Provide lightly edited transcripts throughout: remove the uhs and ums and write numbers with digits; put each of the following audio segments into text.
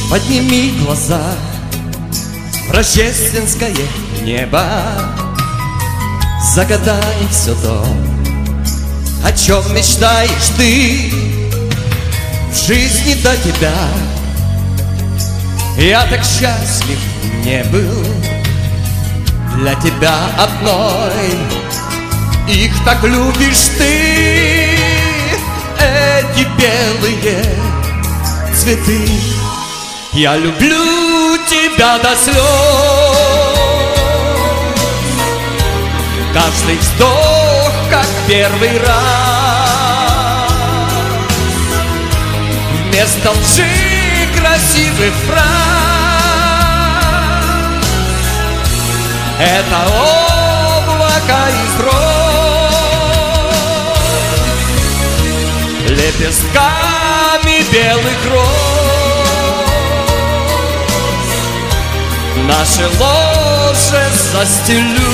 Подними глаза в рождественское небо, загадай все то, о чем мечтаешь ты. В жизни до тебя я так счастлив не был. Для тебя одной их так любишь ты. Эти белые цветы, я люблю тебя до слез. Каждый вздох, как первый раз. Вместо лжи красивых фраз это облако из роз, лепестками белых роз наше ложе застелю.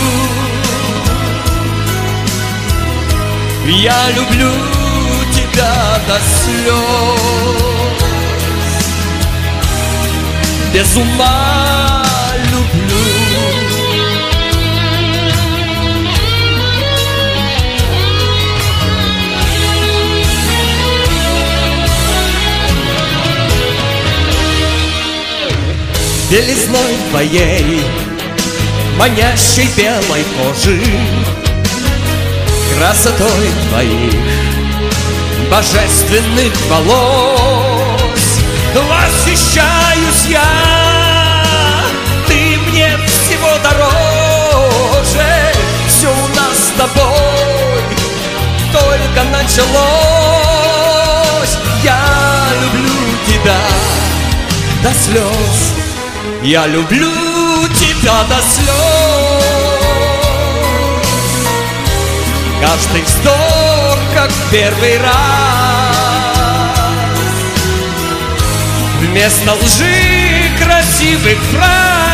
Я люблю тебя до слез, без ума люблю. Белизной твоей, манящей белой кожи, красотой твоих божественных волос восхищаюсь я. Ты мне всего дороже, все у нас с тобой только началось. Я люблю тебя до слез, я люблю тебя до слез. Каждый вздох, как первый раз. Вместо лжи красивых фраз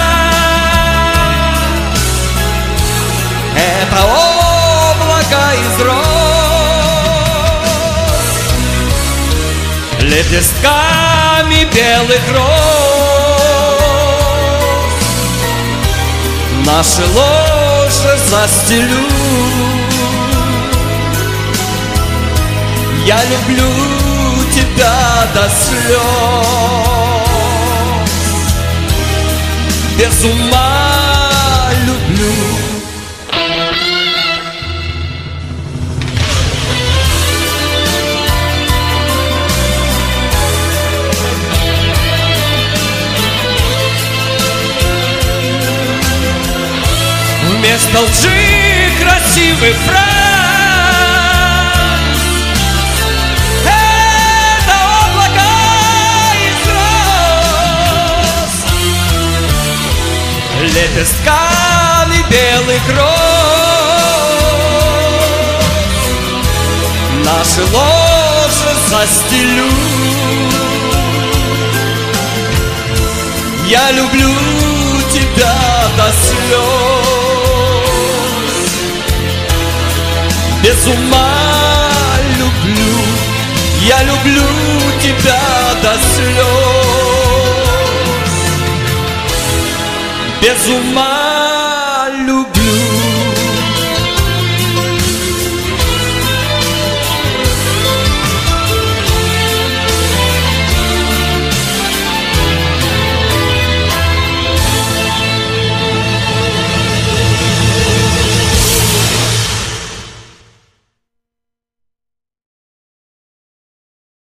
это облако из роз, лепестками белых роз наше ложе застелю. Я люблю тебя до слез, без ума люблю. Вместо лжи красивых фраз это облако из роз, лепестками белых роз наше ложе застелю. Я люблю тебя до слез, без ума люблю. Я люблю тебя до слез, без ума.